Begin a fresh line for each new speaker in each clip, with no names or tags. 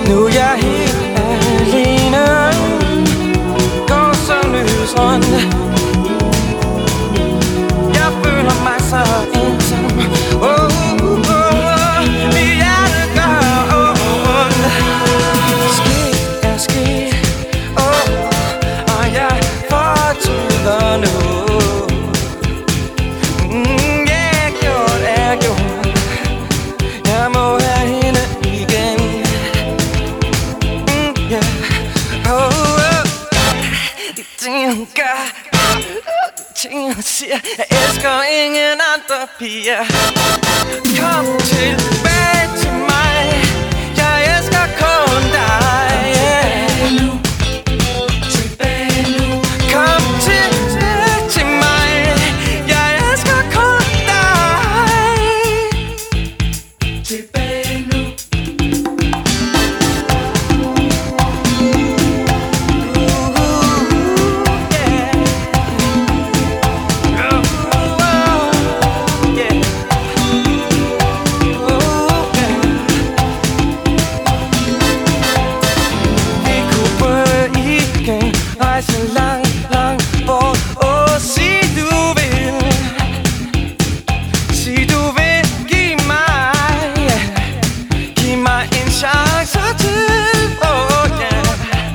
Nu er jeg helt alene, går så løs rundt. Jeg føler mig så ensom. Mit hjerte gør ondt. Sket er sket, og jeg fortryder nu. Gjort er gjort. Jeg må have hende igen. De ting hun gør, de ting hun siger. Jeg elsker ingen andre piger. Kom tilbage til mig. Jeg elsker kun dig, yeah. Kom tilbage til mig. Jeg elsker kun dig. Tilbage nu. Rejse langt, langt bort. Sig du vil. Sig du vil give mig en chance til, yeah.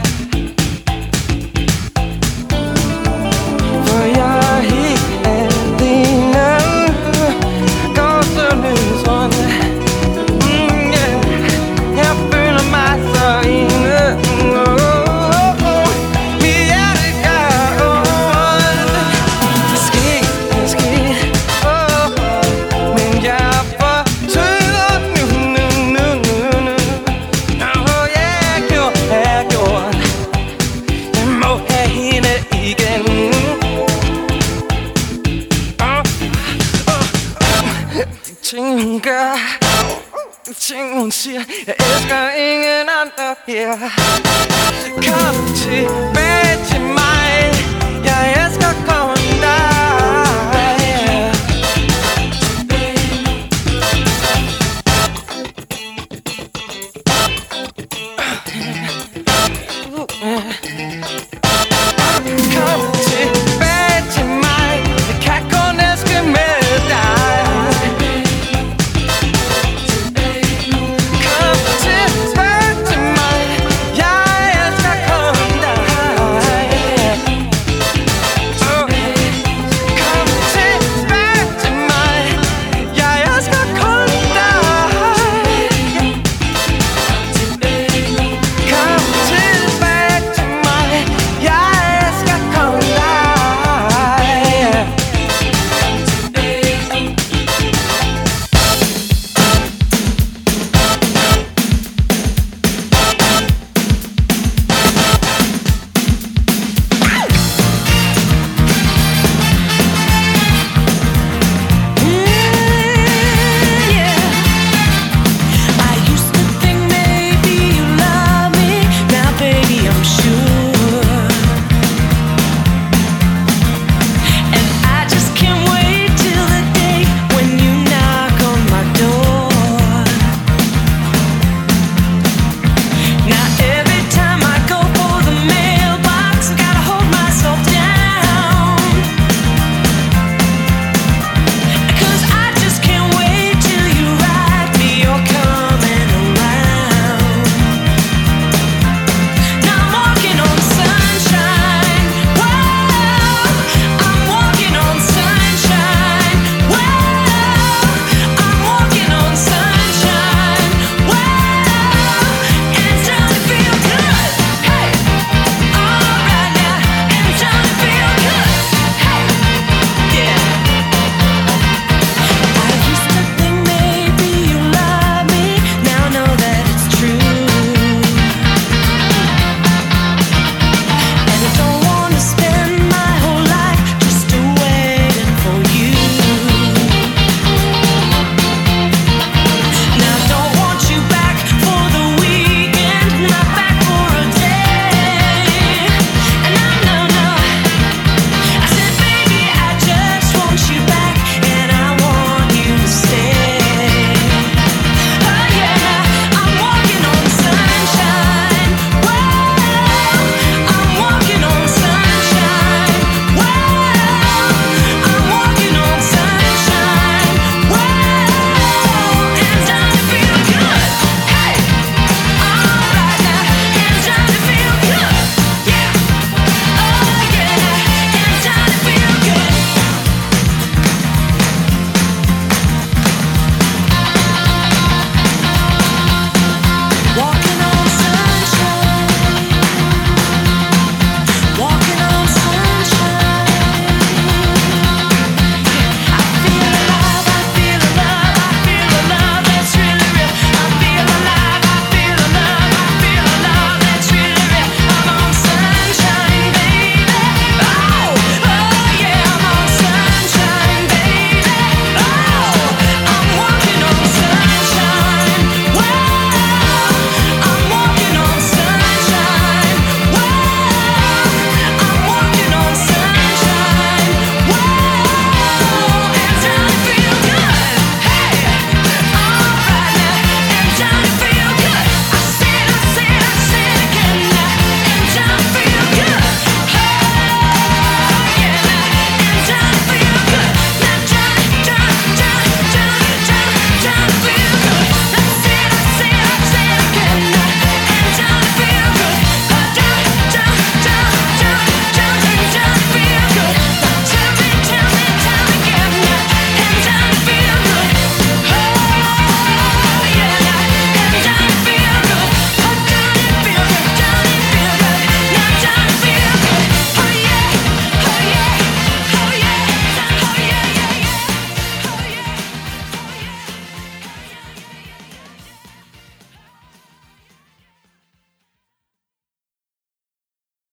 For jeg er helt alene, går så løs rundt, yeah. Jeg føler mig så ene. Ting hun gør, de ting hun siger. Jeg elsker ingen andre her. Kom tilbage til mig.